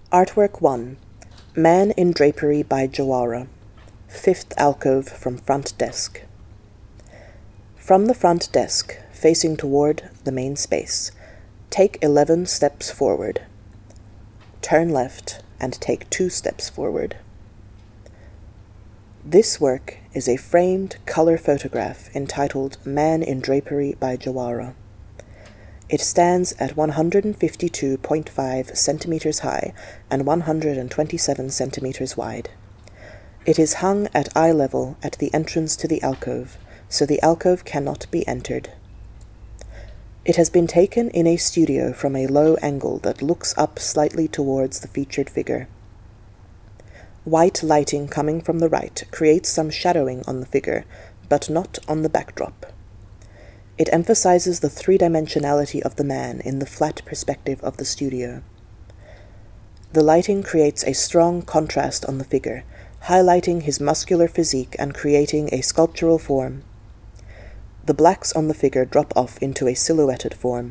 Artwork 1. Man in Drapery by Jawara. Fifth alcove from front desk. From the front desk, facing toward the main space, take 11 steps forward. Turn left and take 2 steps forward. This work is a framed color photograph entitled Man in Drapery by Jawara. It stands at 152.5 centimeters high and 127 centimeters wide. It is hung at eye level at the entrance to the alcove, so the alcove cannot be entered. It has been taken in a studio from a low angle that looks up slightly towards the featured figure. White lighting coming from the right creates some shadowing on the figure, but not on the backdrop. It emphasizes the three-dimensionality of the man in the flat perspective of the studio. The lighting creates a strong contrast on the figure, highlighting his muscular physique and creating a sculptural form. The blacks on the figure drop off into a silhouetted form.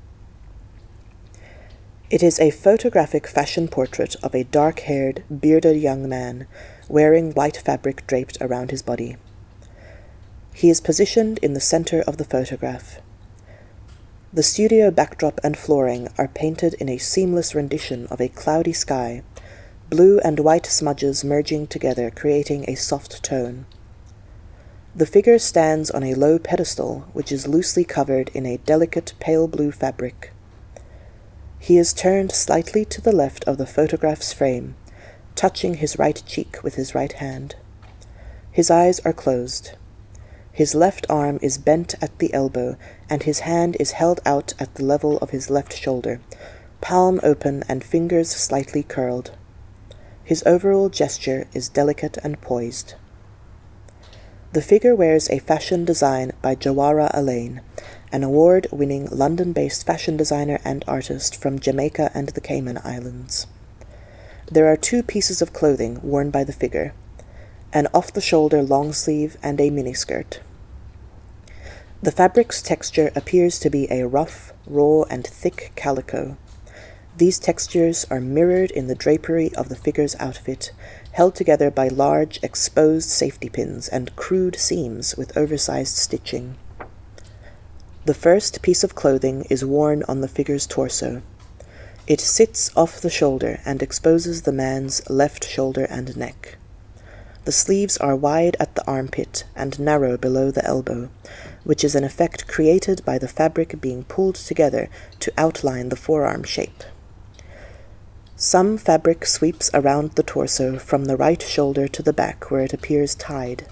It is a photographic fashion portrait of a dark-haired, bearded young man, wearing white fabric draped around his body. He is positioned in the center of the photograph. The studio backdrop and flooring are painted in a seamless rendition of a cloudy sky, blue and white smudges merging together creating a soft tone. The figure stands on a low pedestal which is loosely covered in a delicate pale blue fabric. He is turned slightly to the left of the photograph's frame, touching his right cheek with his right hand. His eyes are closed. His left arm is bent at the elbow, and his hand is held out at the level of his left shoulder, palm open and fingers slightly curled. His overall gesture is delicate and poised. The figure wears a fashion design by Jawara Alain, an award-winning London-based fashion designer and artist from Jamaica and the Cayman Islands. There are 2 pieces of clothing worn by the figure, an off-the-shoulder long sleeve and a miniskirt. The fabric's texture appears to be a rough, raw, and thick calico. These textures are mirrored in the drapery of the figure's outfit, held together by large, exposed safety pins and crude seams with oversized stitching. The first piece of clothing is worn on the figure's torso. It sits off the shoulder and exposes the man's left shoulder and neck. The sleeves are wide at the armpit and narrow below the elbow, which is an effect created by the fabric being pulled together to outline the forearm shape. Some fabric sweeps around the torso from the right shoulder to the back where it appears tied.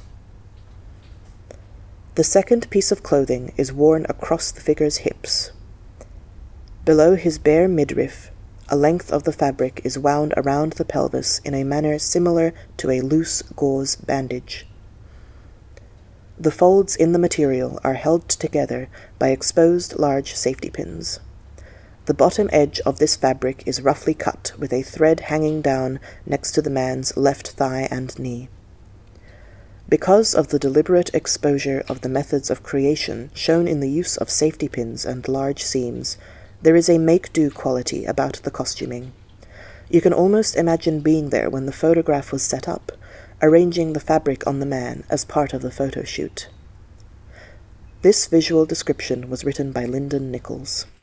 The second piece of clothing is worn across the figure's hips. Below his bare midriff, a length of the fabric is wound around the pelvis in a manner similar to a loose gauze bandage. The folds in the material are held together by exposed large safety pins. The bottom edge of this fabric is roughly cut with a thread hanging down next to the man's left thigh and knee. Because of the deliberate exposure of the methods of creation shown in the use of safety pins and large seams, there is a make-do quality about the costuming. You can almost imagine being there when the photograph was set up, arranging the fabric on the man as part of the photo shoot. This visual description was written by Lyndon Nichols.